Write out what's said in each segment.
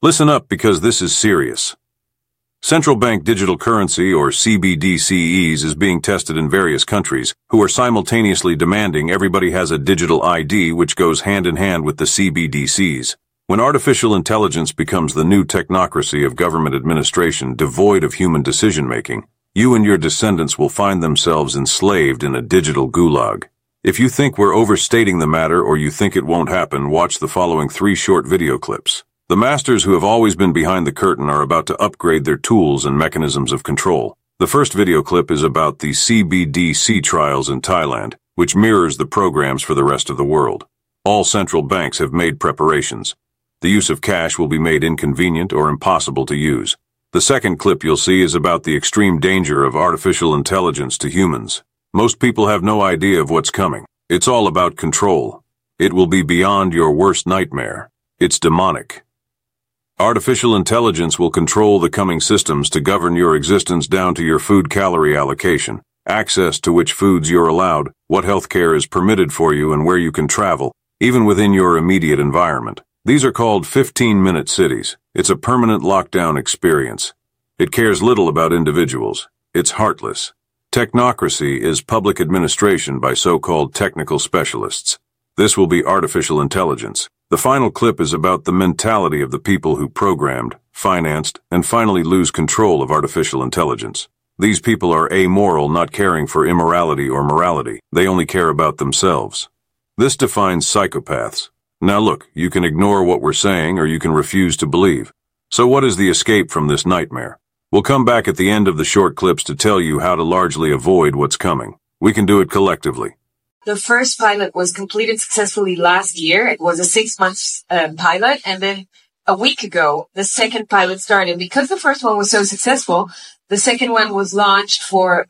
Listen up because this is serious. Central bank digital currency, or CBDCEs, is being tested in various countries who are simultaneously demanding everybody has a digital ID which goes hand in hand with the CBDCs. When artificial intelligence becomes the new technocracy of government administration devoid of human decision-making, you and your descendants will find themselves enslaved in a digital gulag. If you think we're overstating the matter or you think it won't happen, watch the following 3 short video clips. The masters who have always been behind the curtain are about to upgrade their tools and mechanisms of control. The first video clip is about the CBDC trials in Thailand, which mirrors the programs for the rest of the world. All central banks have made preparations. The use of cash will be made inconvenient or impossible to use. The second clip you'll see is about the extreme danger of artificial intelligence to humans. Most people have no idea of what's coming. It's all about control. It will be beyond your worst nightmare. It's demonic. Artificial intelligence will control the coming systems to govern your existence down to your food calorie allocation, access to which foods you're allowed, what healthcare is permitted for you, and where you can travel, even within your immediate environment. These are called 15-minute cities. It's a permanent lockdown experience. It cares little about individuals. It's heartless. Technocracy is public administration by so-called technical specialists. This will be artificial intelligence. The final clip is about the mentality of the people who programmed, financed, and finally lose control of artificial intelligence. These people are amoral, not caring for immorality or morality. They only care about themselves. This defines psychopaths. Now look, you can ignore what we're saying or you can refuse to believe. So what is the escape from this nightmare? We'll come back at the end of the short clips to tell you how to largely avoid what's coming. We can do it collectively. The first pilot was completed successfully last year. It was a 6-month pilot. And then a week ago, the second pilot started. Because the first one was so successful, the second one was launched for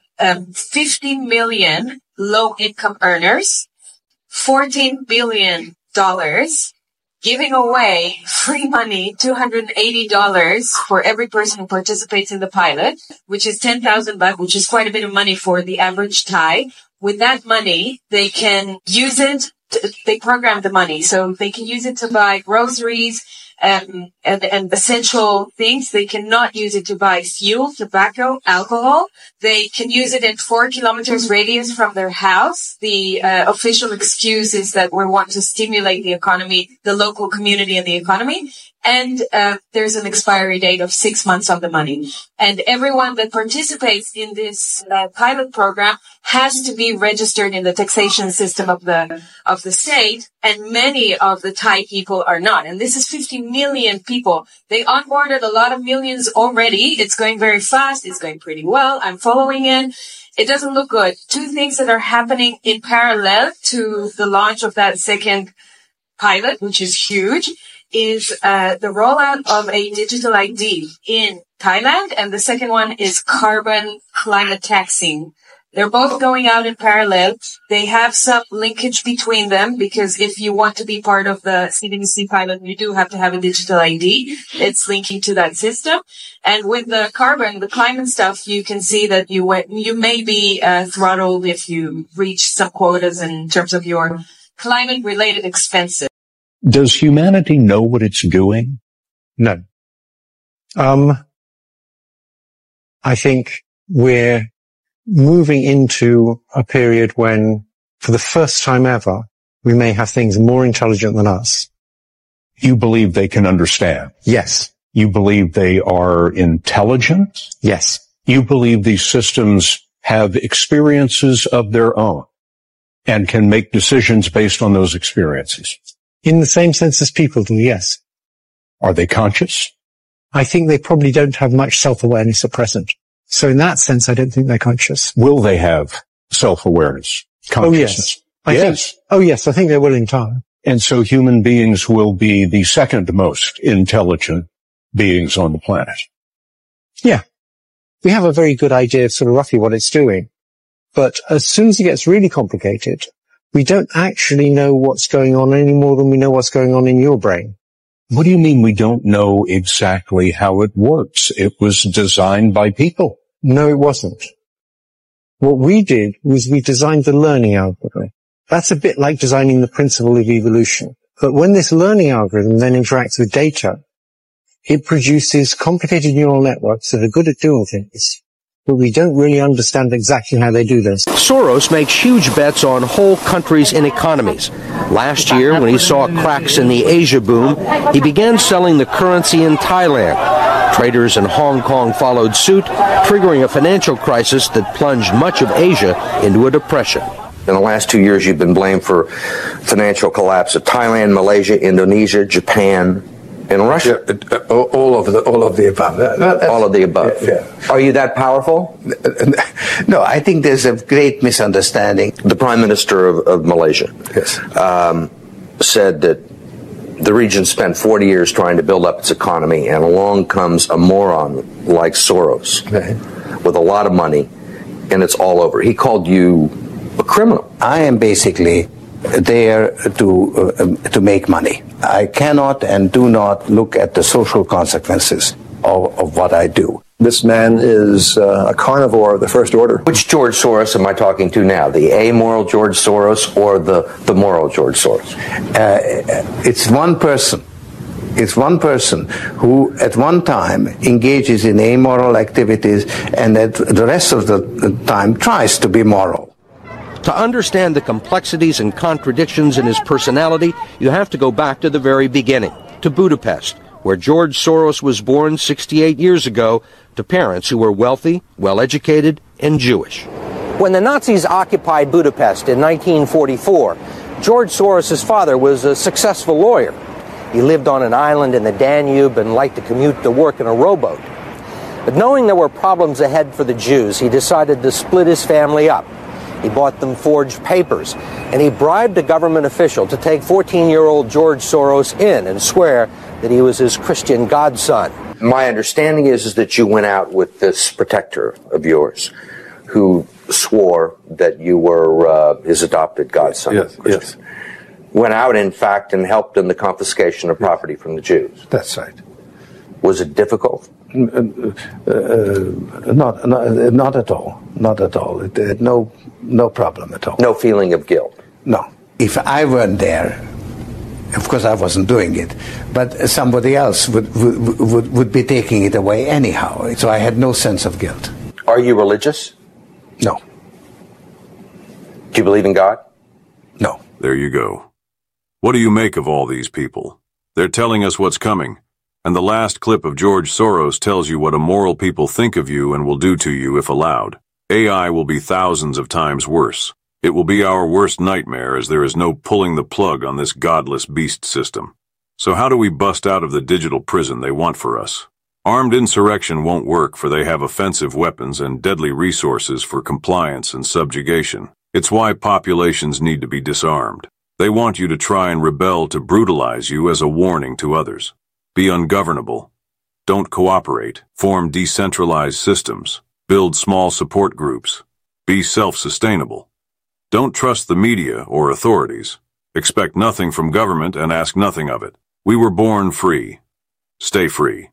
15 million low-income earners, $14 billion, giving away free money, $280 for every person who participates in the pilot, which is 10,000 baht, which is quite a bit of money for the average Thai. With that money, they can use it, they program the money, so they can use it to buy groceries and essential things. They cannot use it to buy fuel, tobacco, alcohol. They can use it in 4 kilometers radius from their house. The official excuse is that we want to stimulate the economy, the local community and the economy. And there's an expiry date of 6 months on the money. And everyone that participates in this pilot program has to be registered in the taxation system of the state. And many of the Thai people are not. And this is 50 million people. They onboarded a lot of millions already. It's going very fast. It's going pretty well. I'm following it. It doesn't look good. 2 things that are happening in parallel to the launch of that second pilot, which is huge, is the rollout of a digital ID in Thailand, and the second one is carbon climate taxing. They're both going out in parallel. They have some linkage between them because if you want to be part of the CBDC pilot, you do have to have a digital ID. It's linking to that system. And with the climate stuff, you can see that you may be throttled if you reach some quotas in terms of your climate-related expenses. Does humanity know what it's doing? No. I think we're moving into a period when, for the first time ever, we may have things more intelligent than us. You believe they can understand? Yes. You believe they are intelligent? Yes. You believe these systems have experiences of their own and can make decisions based on those experiences? In the same sense as people do, yes. Are they conscious? I think they probably don't have much self-awareness at present. So in that sense, I don't think they're conscious. Will they have self-awareness, consciousness? Oh, yes. I think they will in time. And so human beings will be the second most intelligent beings on the planet. Yeah. We have a very good idea of sort of roughly what it's doing. But as soon as it gets really complicated, we don't actually know what's going on any more than we know what's going on in your brain. What do you mean we don't know exactly how it works? It was designed by people. No, it wasn't. What we did was we designed the learning algorithm. That's a bit like designing the principle of evolution. But when this learning algorithm then interacts with data, It produces complicated neural networks that are good at doing things, but we don't really understand exactly how they do this. Soros makes huge bets on whole countries and economies. Last year, when he saw cracks in the Asia boom, he began selling the currency in Thailand. Traders in Hong Kong followed suit, triggering a financial crisis that plunged much of Asia into a depression. In the last 2 years, you've been blamed for financial collapse of Thailand, Malaysia, Indonesia, Japan, and Russia. Yeah, all of the above. All of the above. Yeah. Are you that powerful? No, I think there's a great misunderstanding. The Prime Minister of Malaysia said that the region spent 40 years trying to build up its economy, and along comes a moron like Soros with a lot of money, and it's all over. He called you a criminal. I am basically there to make money. I cannot and do not look at the social consequences of what I do. This man is a carnivore of the first order. Which George Soros am I talking to now? The amoral George Soros or the moral George Soros? It's one person. It's one person who at one time engages in amoral activities and at the rest of the time tries to be moral. To understand the complexities and contradictions in his personality, you have to go back to the very beginning, to Budapest, where George Soros was born 68 years ago to parents who were wealthy, well-educated, and Jewish. When the Nazis occupied Budapest in 1944, George Soros' father was a successful lawyer. He lived on an island in the Danube and liked to commute to work in a rowboat. But knowing there were problems ahead for the Jews, he decided to split his family up. He bought them forged papers, and he bribed a government official to take 14-year-old George Soros in and swear that he was his Christian godson. My understanding is that you went out with this protector of yours who swore that you were his adopted godson. Yes. Went out, in fact, and helped in the confiscation of property from the Jews. That's right. Was it difficult? Not at all. Not at all. No problem at all. No feeling of guilt? No. If I weren't there, of course I wasn't doing it, but somebody else would be taking it away anyhow. So I had no sense of guilt. Are you religious? No. Do you believe in God? No. There you go. What do you make of all these people? They're telling us what's coming. And the last clip of George Soros tells you what immoral people think of you and will do to you if allowed. AI will be thousands of times worse. It will be our worst nightmare, as there is no pulling the plug on this godless beast system. So how do we bust out of the digital prison they want for us? Armed insurrection won't work, for they have offensive weapons and deadly resources for compliance and subjugation. It's why populations need to be disarmed. They want you to try and rebel to brutalize you as a warning to others. Be ungovernable. Don't cooperate. Form decentralized systems. Build small support groups. Be self-sustainable. Don't trust the media or authorities. Expect nothing from government and ask nothing of it. We were born free. Stay free.